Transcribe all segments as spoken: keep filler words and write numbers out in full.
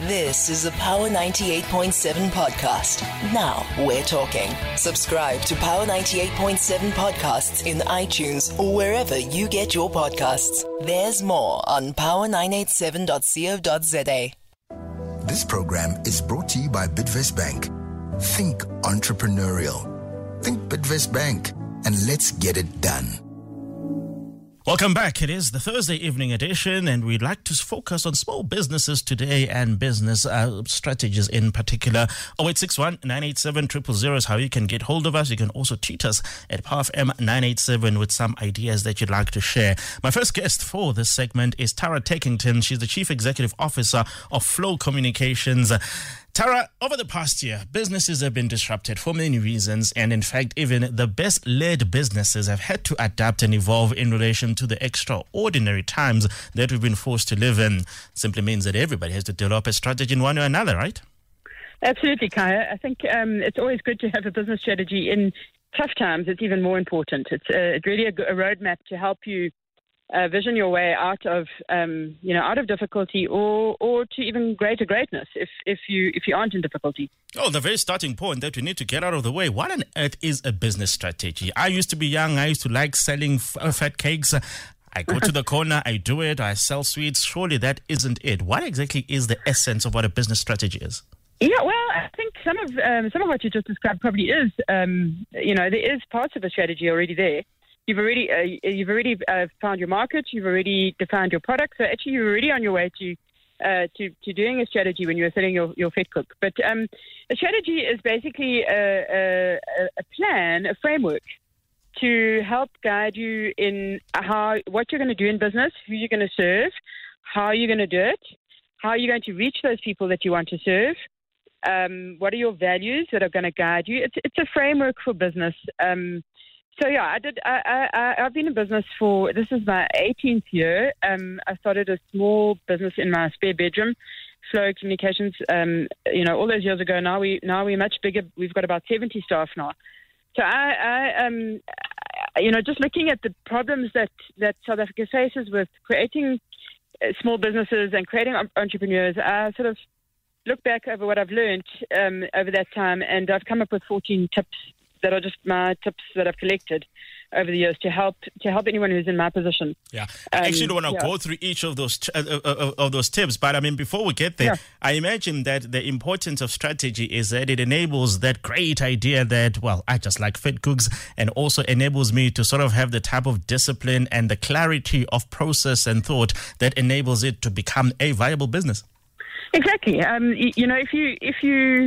This is a Power ninety-eight point seven podcast. Now we're talking. Subscribe to Power ninety-eight point seven podcasts in iTunes or wherever you get your podcasts. There's more on power nine eight seven dot co dot za. This program is brought to you by Bidvest Bank. Think entrepreneurial. Think Bidvest Bank, and let's get it done. Welcome back. It is the Thursday evening edition, and we'd like to focus on small businesses today and business uh, strategies in particular. oh eight six one, nine eight seven, zero zero zero is how you can get hold of us. You can also tweet us at Power F M nine eight seven with some ideas that you'd like to share. My first guest for this segment is Tara Takington. She's the Chief Executive Officer of Flow Communications. Tara, over the past year, businesses have been disrupted for many reasons, and in fact, even the best-led businesses have had to adapt and evolve in relation to the extraordinary times that we've been forced to live in. It simply means that everybody has to develop a strategy in one way or another, right? Absolutely, Kaya. I think um, it's always good to have a business strategy in tough times. It's even more important. It's uh, really a, a roadmap to help you Uh, vision your way out of, um, you know, out of difficulty, or or to even greater greatness if if you if you aren't in difficulty. Oh, the very starting point that we need to get out of the way. What on earth is a business strategy? I used to be young. I used to like selling f- uh, fat cakes. I go to the corner, I do it, I sell sweets. Surely that isn't it. What exactly is the essence of what a business strategy is? Yeah, well, I think some of um, some of what you just described probably is, um, you know, there is parts of a strategy already there. You've already uh, you've already uh, found your market. You've already defined your product. So actually, you're already on your way to uh, to, to doing a strategy when you're selling your, your Fat Cook. But um, a strategy is basically a, a, a plan, a framework to help guide you in how what you're going to do in business, who you're going to serve, how you're going to do it, how you're going to reach those people that you want to serve. Um, what are your values that are going to guide you? It's it's a framework for business. Um, So yeah, I did. I, I, I've been in business for, this is my eighteenth year. Um, I started a small business in my spare bedroom, Flow Communications. Um, you know, all those years ago. Now we now we're much bigger. We've got about seventy staff now. So I, I um, you know, just looking at the problems that that South Africa faces with creating small businesses and creating entrepreneurs, I sort of look back over what I've learned um, over that time, and I've come up with fourteen tips that are just my tips that I've collected over the years to help to help anyone who's in my position. Yeah, I um, actually don't want to yeah. go through each of those uh, uh, of those tips, but I mean, before we get there, yeah. I imagine that the importance of strategy is that it enables that great idea that, well, I just like Fat Cooks, and also enables me to sort of have the type of discipline and the clarity of process and thought that enables it to become a viable business. Exactly. Um, you, you know, if you if you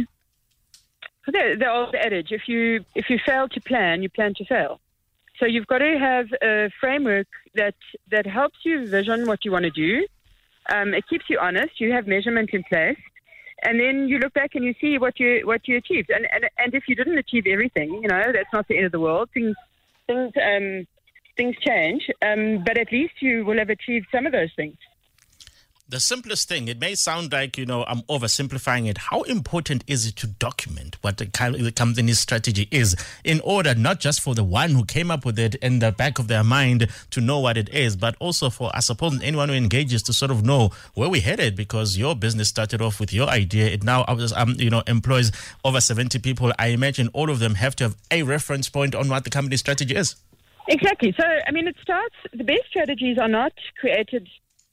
The, the old adage, if you if you fail to plan, you plan to fail. So you've got to have a framework that, that helps you vision what you want to do. Um, it keeps you honest. You have measurement in place. And then you look back and you see what you what you achieved. And and, and if you didn't achieve everything, you know, that's not the end of the world. Things things um, things change. Um, but at least you will have achieved some of those things. The simplest thing, it may sound like, you know, I'm oversimplifying it. How important is it to document what the, the company's strategy is in order not just for the one who came up with it in the back of their mind to know what it is, but also for, I suppose, anyone who engages to sort of know where we're headed, because your business started off with your idea. It now, um, you know, employs over seventy people. I imagine all of them have to have a reference point on what the company's strategy is. Exactly. So, I mean, it starts, the best strategies are not created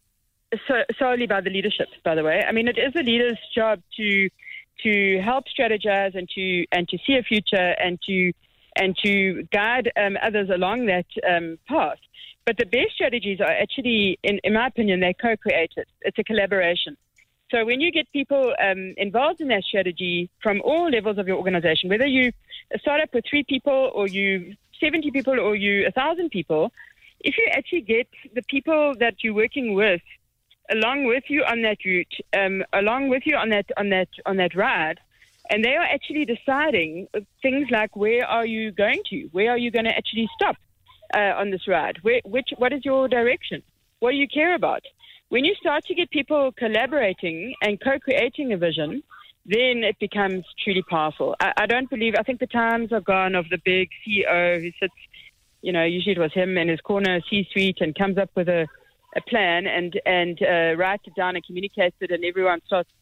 So, solely by the leadership, by the way. I mean, it is a leader's job to to help strategize and to and to see a future and to and to guide um, others along that um, path. But the best strategies are actually, in, in my opinion, they're co-created. It's a collaboration. So when you get people um, involved in that strategy from all levels of your organization, whether you start up with three people or you seventy people or you a thousand people, if you actually get the people that you're working with along with you on that route, um, along with you on that on that on that ride, and they are actually deciding things like where are you going to, where are you going to actually stop uh, on this ride, where, which what is your direction, what do you care about? When you start to get people collaborating and co-creating a vision, then it becomes truly powerful. I, I don't believe, I think the times are gone of the big C E O who sits, you know, usually it was him in his corner C-suite and comes up with a a plan and and uh, writes it down and communicates it, and everyone starts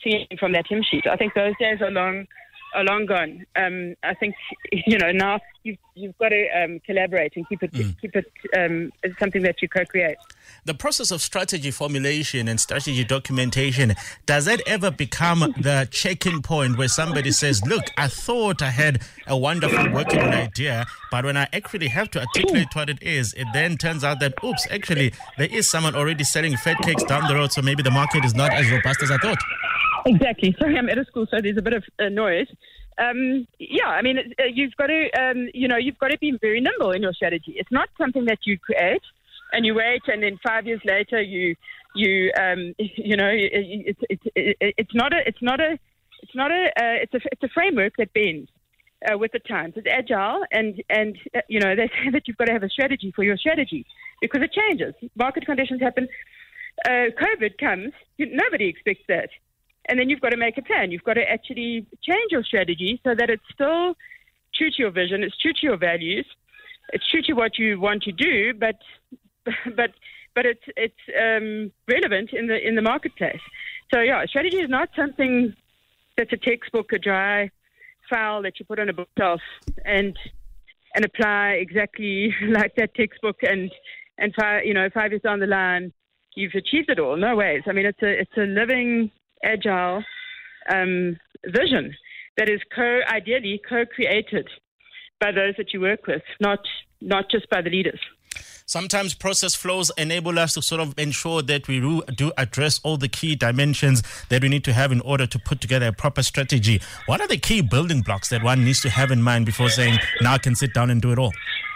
singing from that hymn sheet. I think those days are long, are long gone. Um, I think, you know, now you've, you've got to um, collaborate and keep it, mm. keep it um, as something that you co-create. The process of strategy formulation and strategy documentation, does that ever become the check-in point where somebody says, look, I thought I had a wonderful working idea, but when I actually have to articulate what it is, it then turns out that, oops, actually, there is someone already selling fat cakes down the road, so maybe the market is not as robust as I thought. Exactly. Sorry, I'm at a school, so there's a bit of uh, noise. Um, yeah, I mean, uh, you've got to, um, you know, you've got to be very nimble in your strategy. It's not something that you create and you wait, and then five years later, you, you, um, you know, it's it's it's not a, it's not a, it's not a, uh, it's a, it's a framework that bends uh, with the times. It's agile, and and uh, you know, they say that you've got to have a strategy for your strategy because it changes. Market conditions happen. Uh, COVID comes. You, nobody expects that. And then you've got to make a plan. You've got to actually change your strategy so that it's still true to your vision, it's true to your values, it's true to what you want to do, but but but it's it's um, relevant in the in the marketplace. So yeah, strategy is not something that's a textbook, a dry file that you put on a bookshelf and and apply exactly like that textbook, and and five, you know five years down the line you've achieved it all. No ways. I mean, it's a it's a living, agile um, vision that is co ideally co-created by those that you work with, not not just by the leaders. Sometimes process flows enable us to sort of ensure that we do address all the key dimensions that we need to have in order to put together a proper strategy. What are the key building blocks that one needs to have in mind before saying, now I can sit down and do it all?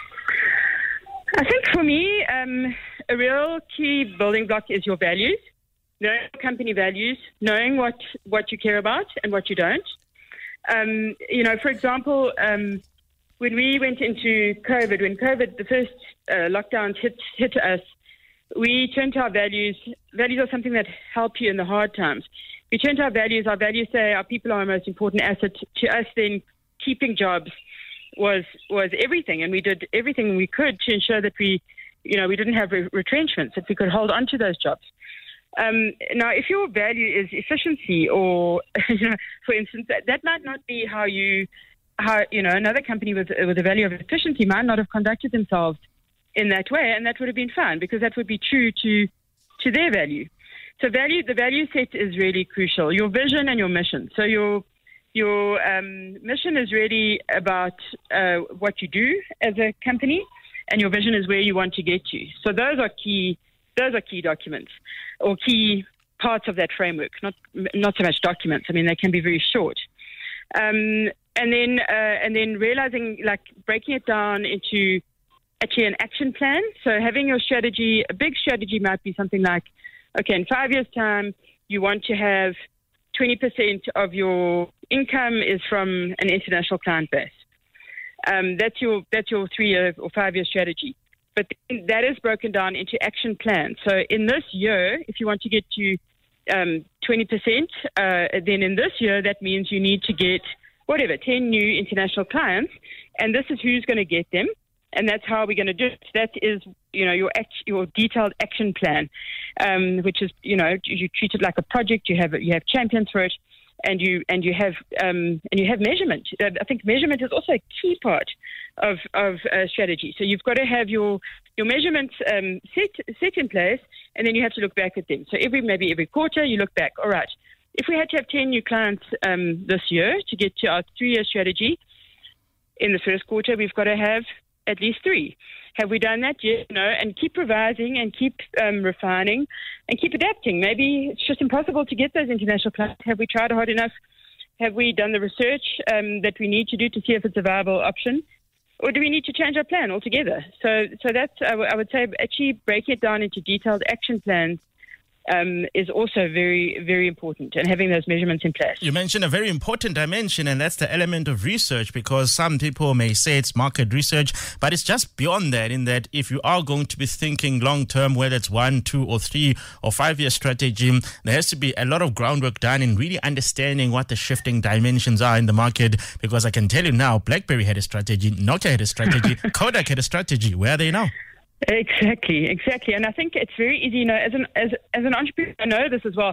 I think for me, um, a real key building block is your values. Knowing company values, knowing what, what you care about and what you don't. Um, you know, for example, um, when we went into COVID, when COVID, the first uh, lockdowns hit, hit us, we turned to our values. Values are something that help you in the hard times. We turned to our values. Our values say our people are our most important asset. To us, then, keeping jobs was was everything, and we did everything we could to ensure that we, you know, we didn't have re- retrenchments, that we could hold on to those jobs. Um, now, if your value is efficiency, or you know, for instance, that, that might not be how you, how you know, another company with with a value of efficiency might not have conducted themselves in that way, and that would have been fine because that would be true to to their value. So, value, the value set is really crucial. Your vision and your mission. So, your your um, mission is really about uh, what you do as a company, and your vision is where you want to get to. So, those are key. Those are key documents or key parts of that framework, not not so much documents. I mean, they can be very short. Um, and then uh, and then realizing, like breaking it down into actually an action plan. So having your strategy, a big strategy might be something like, okay, in five years' time, you want to have twenty percent of your income is from an international client base. Um, that's your that's your three-year or five-year strategy. But that is broken down into action plans. So in this year, if you want to get to um, twenty percent, uh, then in this year, that means you need to get, whatever, ten new international clients. And this is who's going to get them. And that's how we're going to do it. That is, you know, your act, your detailed action plan, um, which is, you know, you treat it like a project. You have you have champions for it, and you and you have um, and you have measurement. I think measurement is also a key part of of uh, strategy. So you've got to have your your measurements um, set set in place, and then you have to look back at them. So every maybe every quarter you look back. All right, if we had to have ten new clients um, this year to get to our three-year strategy, in the first quarter we've got to have at least three. Have we done that? Yes, no, and keep revising and keep um, refining and keep adapting. Maybe it's just impossible to get those international clients. Have we tried hard enough? Have we done the research um, that we need to do to see if it's a viable option? Or do we need to change our plan altogether? So so that's, I, w- I would say, actually breaking it down into detailed action plans Um, is also very, very important, and having those measurements in place. You mentioned a very important dimension, and that's the element of research, because some people may say it's market research, but it's just beyond that, in that if you are going to be thinking long-term, whether it's one, two, or three, or five-year strategy, there has to be a lot of groundwork done in really understanding what the shifting dimensions are in the market, because I can tell you now, BlackBerry had a strategy, Nokia had a strategy, Kodak had a strategy. Where are they now? Exactly, exactly. And I think it's very easy, you know, as an as as an entrepreneur, I know this as well.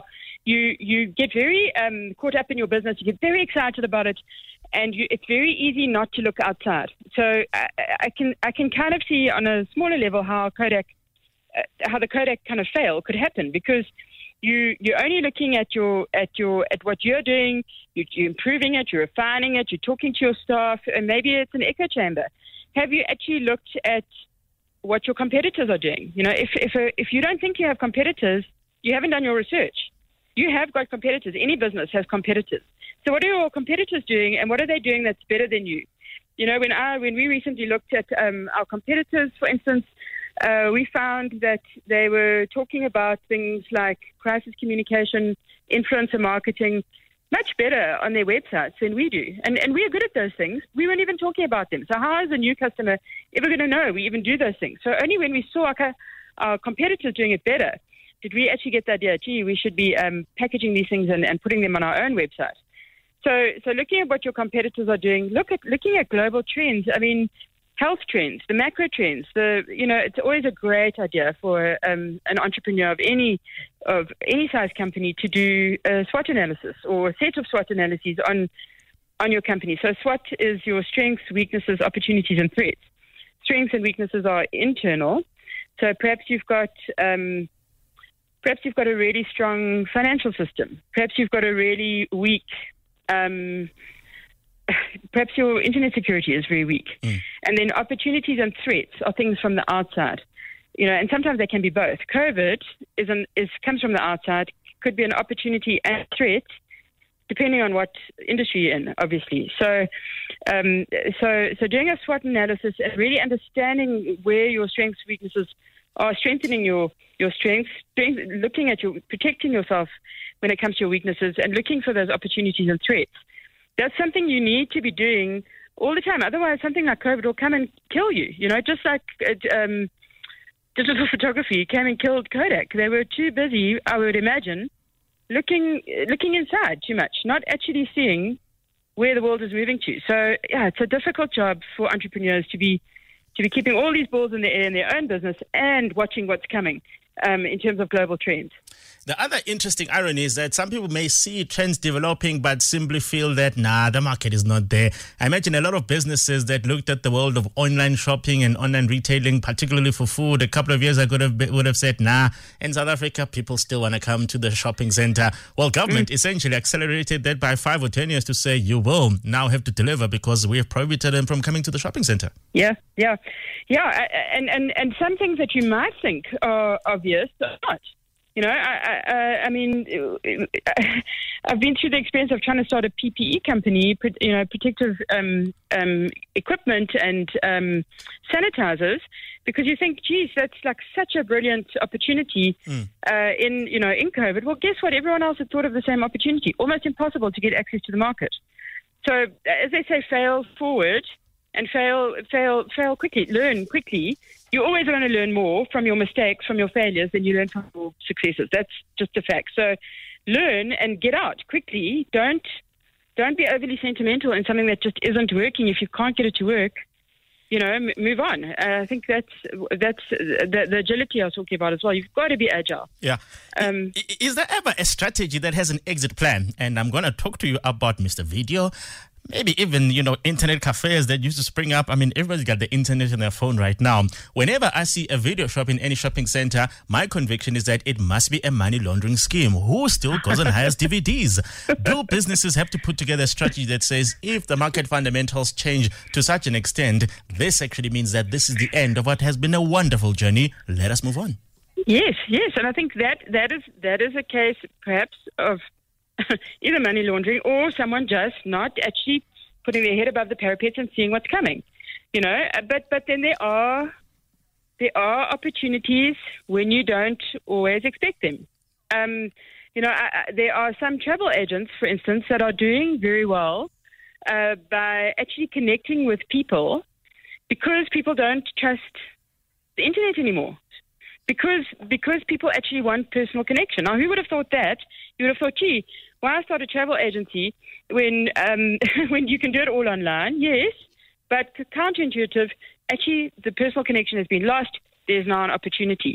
you you get very um, caught up in your business. You get very excited about it, and you, it's very easy not to look outside. So I, I can I can kind of see on a smaller level how Kodak, uh, how the Kodak kind of fail could happen, because you you're only looking at your at your at what you're doing. You, you're improving it. You're refining it. You're talking to your staff, and maybe it's an echo chamber. Have you actually looked at what your competitors are doing? You know, if if a, if you don't think you have competitors, you haven't done your research. You have got competitors. Any business has competitors. So what are your competitors doing, and what are they doing that's better than you? You know, when I when we recently looked at um, our competitors, for instance, uh, we found that they were talking about things like crisis communication, influencer marketing, much better on their websites than we do. And and we are good at those things. We weren't even talking about them. So how is a new customer ever going to know we even do those things? So only when we saw our, our competitors doing it better did we actually get the idea, gee, we should be um, packaging these things and, and putting them on our own website. So so looking at what your competitors are doing, look at looking at global trends. I mean, health trends, the macro trends. The you know, it's always a great idea for um, an entrepreneur of any of any size company to do a SWOT analysis or a set of SWOT analyses on on your company. So SWOT is your strengths, weaknesses, opportunities, and threats. Strengths and weaknesses are internal. So perhaps you've got um, perhaps you've got a really strong financial system. Perhaps you've got a really weak um, perhaps your internet security is very weak. Mm. And then opportunities and threats are things from the outside. You know, and sometimes they can be both. COVID is an, is comes from the outside, could be an opportunity and threat, depending on what industry you're in, obviously. So, um, so, so doing a SWOT analysis and really understanding where your strengths, weaknesses are, strengthening your your strengths, doing, looking at your protecting yourself when it comes to your weaknesses, and looking for those opportunities and threats. That's something you need to be doing all the time. Otherwise, something like COVID will come and kill you. You know, just like um, digital photography came and killed Kodak. They were too busy, I would imagine, looking looking inside too much, not actually seeing where the world is moving to. So, yeah, it's a difficult job for entrepreneurs to be to be keeping all these balls in the air in their own business and watching what's coming um, in terms of global trends. The other interesting irony is that some people may see trends developing but simply feel that, nah, the market is not there. I imagine a lot of businesses that looked at the world of online shopping and online retailing, particularly for food, a couple of years ago would have, would have said, nah, in South Africa, people still want to come to the shopping center. Well, government mm. essentially accelerated that by five or ten years to say, you will now have to deliver because we have prohibited them from coming to the shopping center. Yeah, yeah, yeah. And, and, and some things that you might think are obvious are not. You know, I, I, I mean, I've been through the experience of trying to start a P P E company, you know, protective um, um, equipment and um, sanitizers, because you think, geez, that's like such a brilliant opportunity mm. uh, in, you know, in COVID. Well, guess what? Everyone else had thought of the same opportunity. Almost impossible to get access to the market. So, as they say, fail forward and fail, fail, fail quickly, learn quickly. You're always going to learn more from your mistakes, from your failures, than you learn from your successes. That's just a fact. So learn and get out quickly. Don't don't be overly sentimental in something that just isn't working. If you can't get it to work, you know, m- move on. Uh, I think that's that's the, the agility I was talking about as well. You've got to be agile. Yeah. Um, is there ever a strategy that has an exit plan? And I'm going to talk to you about Mister Video. Maybe even, you know, internet cafes that used to spring up. I mean, everybody's got the internet on their phone right now. Whenever I see a video shop in any shopping center, my conviction is that it must be a money laundering scheme. Who still goes and hires D V Ds? Do businesses have to put together a strategy that says if the market fundamentals change to such an extent, this actually means that this is the end of what has been a wonderful journey. Let us move on. Yes, yes. And I think that that is that is a case perhaps of either money laundering or someone just not actually putting their head above the parapet and seeing what's coming, you know. But but then there are there are opportunities when you don't always expect them. Um, you know, I, I, there are some travel agents, for instance, that are doing very well uh, by actually connecting with people because people don't trust the internet anymore. Because because people actually want personal connection. Now, who would have thought that? You would have thought, gee, why start a travel agency when um, when you can do it all online? Yes, but counterintuitive, actually the personal connection has been lost. There's now an opportunity.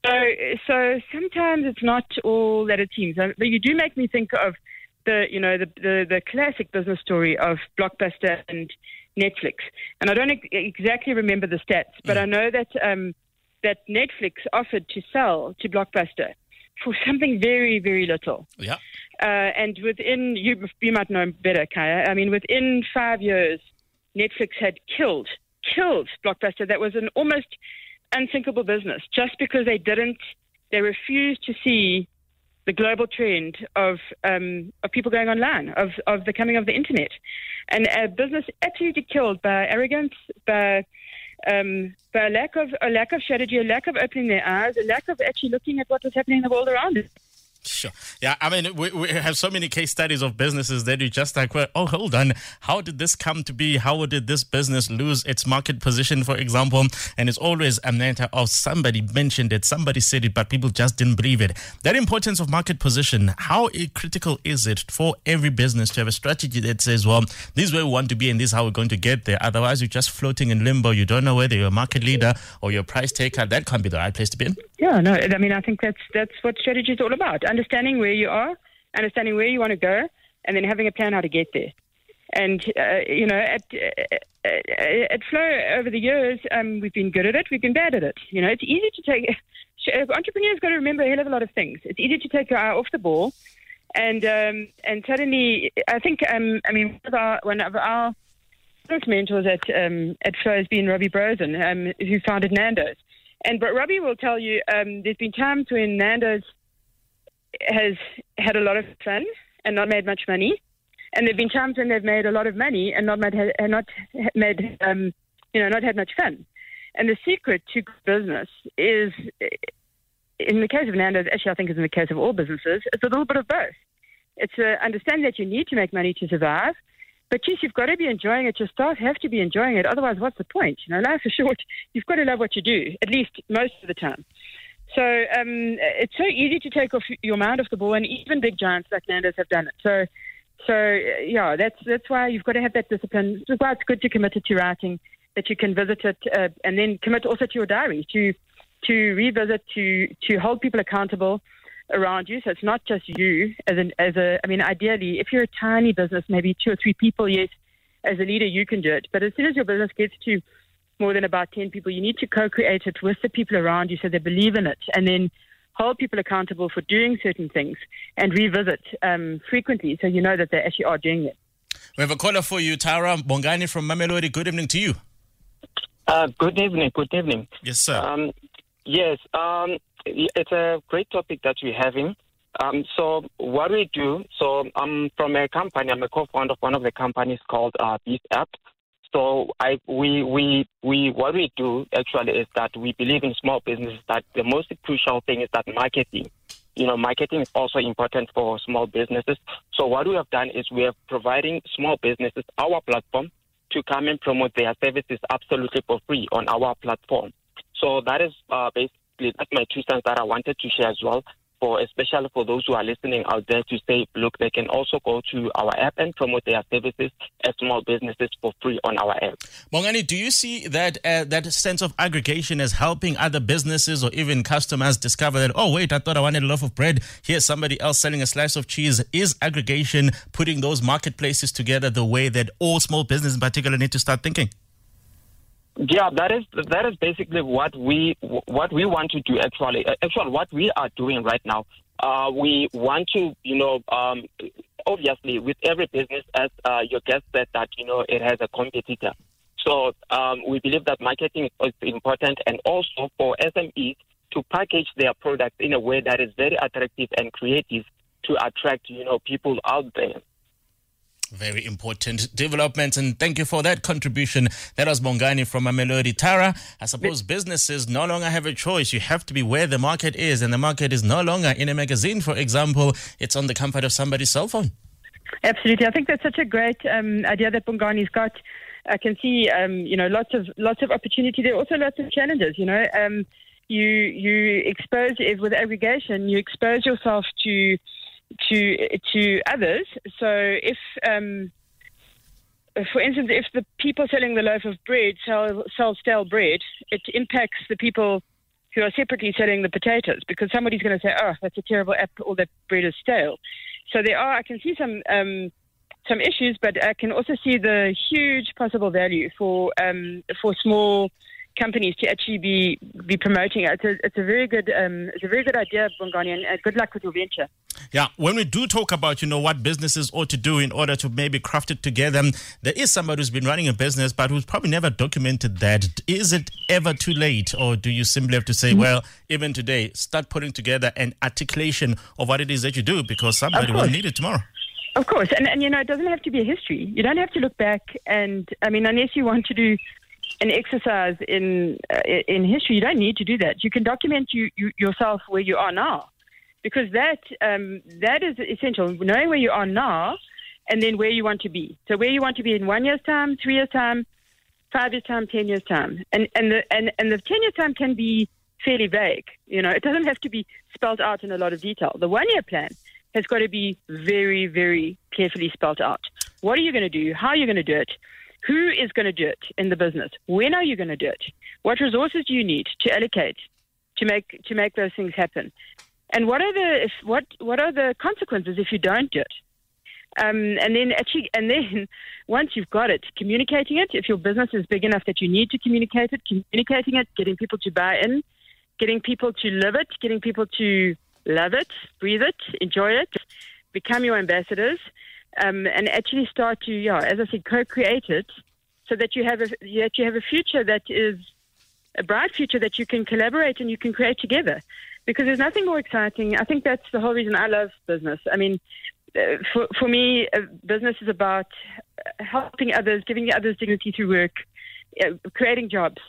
So, so sometimes it's not all that it seems. But you do make me think of the, you know, the the, the classic business story of Blockbuster and Netflix. And I don't ex- exactly remember the stats, but mm. I know that um, that Netflix offered to sell to Blockbuster for something very, very little. Yeah. Uh, and within, you, you might know better, Kaya, I mean, within five years, Netflix had killed, killed Blockbuster. That was an almost unthinkable business just because they didn't, they refused to see the global trend of um, of people going online, of, of the coming of the internet. And a business absolutely killed by arrogance, by um, by a lack of a lack of strategy, a lack of opening their eyes, a lack of actually looking at what was happening in the world around us. Sure. Yeah, I mean, we, we have so many case studies of businesses that you just like, well, oh, hold on. How did this come to be? How did this business lose its market position, for example? And it's always a matter of somebody mentioned it, somebody said it, but people just didn't believe it. That importance of market position, how critical is it for every business to have a strategy that says, well, this is where we want to be and this is how we're going to get there? Otherwise, you're just floating in limbo. You don't know whether you're a market leader or you're a price taker. That can't be the right place to be in. Yeah, no, I mean, I think that's that's what strategy is all about. Understanding where you are, understanding where you want to go, and then having a plan how to get there. And, uh, you know, at, uh, at Flow over the years, um, we've been good at it, we've been bad at it. You know, it's easy to take, entrepreneurs got to remember a hell of a lot of things. It's easy to take your eye off the ball. And um, and suddenly, I think, um, I mean, one of our, one of our business mentors at, um, at Flow has been Robbie Brosen, um, who founded Nando's. And but Robbie will tell you um, there's been times when Nando's has had a lot of fun and not made much money, and there've been times when they've made a lot of money and not made and not made um, you know not had much fun. And the secret to business is, in the case of Nando's, actually I think is in the case of all businesses, it's a little bit of both. It's uh, understanding that you need to make money to survive, but yes, you've got to be enjoying it. Your staff have to be enjoying it. Otherwise, what's the point? You know, life is short. You've got to love what you do, at least most of the time. So um, it's so easy to take off your mind off the ball, and even big giants like Nando's have done it. So, so yeah, that's that's why you've got to have that discipline. That's why it's good to commit it to writing, that you can visit it, uh, and then commit also to your diary, to to revisit, to to hold people accountable around you. So it's not just you as an as a. I mean, ideally, if you're a tiny business, maybe two or three people, yes, as a leader you can do it. But as soon as your business gets to more than about ten people, you need to co-create it with the people around you so they believe in it, and then hold people accountable for doing certain things and revisit um, frequently so you know that they actually are doing it. We have a caller for you, Tara Bongani from Mamelodi. Good evening to you. Uh, good evening, good evening. Yes, sir. Um, yes, um, it's a great topic that we're having. Um, so what we do, so I'm from a company, I'm a co-founder of one of the companies called uh, Beast App. So I, we, we, we, what we do actually is that we believe in small businesses that the most crucial thing is that marketing. You know, marketing is also important for small businesses. So what we have done is we are providing small businesses our platform to come and promote their services absolutely for free on our platform. So that is uh, basically, that's my two cents that I wanted to share as well. For especially for those who are listening out there to say, look, they can also go to our app and promote their services as small businesses for free on our app. Bongani, do you see that uh, that sense of aggregation as helping other businesses or even customers discover that, oh, wait, I thought I wanted a loaf of bread. Here's somebody else selling a slice of cheese. Is aggregation putting those marketplaces together the way that all small businesses in particular need to start thinking? Yeah, that is that is basically what we what we want to do. Actually, actually, what we are doing right now, uh, we want to, you know, um, obviously, with every business, as uh, your guest said, that you know it has a competitor. So um, we believe that marketing is important, and also for S M Es to package their products in a way that is very attractive and creative to attract, you know, people out there. Very important development, and thank you for that contribution. That was Bongani from Mamelodi. Tara, I suppose businesses no longer have a choice. You have to be where the market is, and the market is no longer in a magazine, for example. It's on the comfort of somebody's cell phone. Absolutely. I think that's such a great um, idea that Bongani's got. I can see, um, you know, lots of lots of opportunity. There are also lots of challenges, you know. Um, you, you expose, with aggregation, you expose yourself to... to to others. So if, um, for instance, if the people selling the loaf of bread sell, sell stale bread, it impacts the people who are separately selling the potatoes, because somebody's going to say, oh, that's a terrible app, or that bread is stale. So there are, I can see some um, some issues, but I can also see the huge possible value for um, for small companies to actually be be promoting it. It's a, it's a very good um, it's a very good idea, Bongani, and uh, good luck with your venture. Yeah, when we do talk about, you know, what businesses ought to do in order to maybe craft it together, there is somebody who's been running a business but who's probably never documented that. Is it ever too late, or do you simply have to say, mm-hmm. well, even today, start putting together an articulation of what it is that you do, because somebody will need it tomorrow? Of course, and, and you know, it doesn't have to be a history. You don't have to look back and, I mean, unless you want to do an exercise in uh, in history, you don't need to do that. You can document you, you yourself where you are now, because that um, that is essential. Knowing where you are now, and then where you want to be. So where you want to be in one year's time, three years time, five years time, ten years time, and and the and, and the ten year time can be fairly vague. You know, it doesn't have to be spelled out in a lot of detail. The one year plan has got to be very, very carefully spelled out. What are you going to do? How are you going to do it? Who is going to do it in the business? When are you going to do it? What resources do you need to allocate to make to make those things happen? And what are the if, what what are the consequences if you don't do it? Um, and then actually, and then once you've got it, communicating it. If your business is big enough that you need to communicate it, communicating it, getting people to buy in, getting people to live it, getting people to love it, breathe it, enjoy it, become your ambassadors. Um, and actually start to, yeah, as I said, co-create it, so that you have a that you have a future that is a bright future that you can collaborate and you can create together. Because there's nothing more exciting. I think that's the whole reason I love business. I mean, uh, for for me, uh, business is about helping others, giving others dignity through work, uh, creating jobs,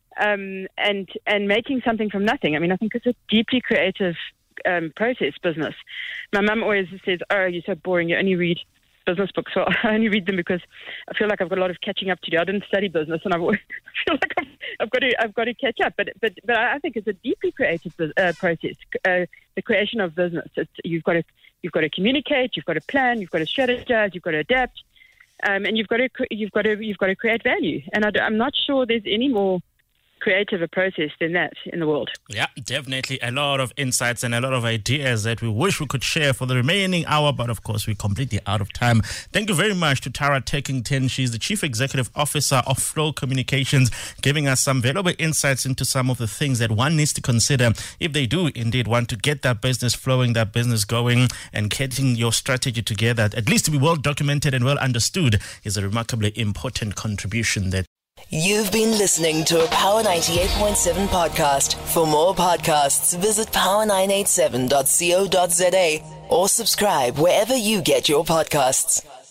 um, and and making something from nothing. I mean, I think it's a deeply creative Um, process, business. My mum always says, oh, you're so boring, you only read business books. Well, I only read them because I feel like I've got a lot of catching up to do. I didn't study business, and I've always, I feel like I've, I've got to I've got to catch up. But but but I think it's a deeply creative uh, process. Uh, the creation of business. It's, you've got to you've got to communicate. You've got to plan. You've got to strategize. You've got to adapt, um, and you've got to you've got to you've got to create value. And I, I'm not sure there's any more creative a process than that in the world. Yeah, definitely a lot of insights and a lot of ideas that we wish we could share for the remaining hour, but of course we're completely out of time. Thank you very much to Tara Teckington. She's the Chief Executive Officer of Flow Communications, giving us some valuable insights into some of the things that one needs to consider if they do indeed want to get that business flowing, that business going, and getting your strategy together, at least to be well documented and well understood, is a remarkably important contribution that You've been listening to a Power ninety-eight point seven podcast. For more podcasts, visit power nine eight seven dot co dot za or subscribe wherever you get your podcasts.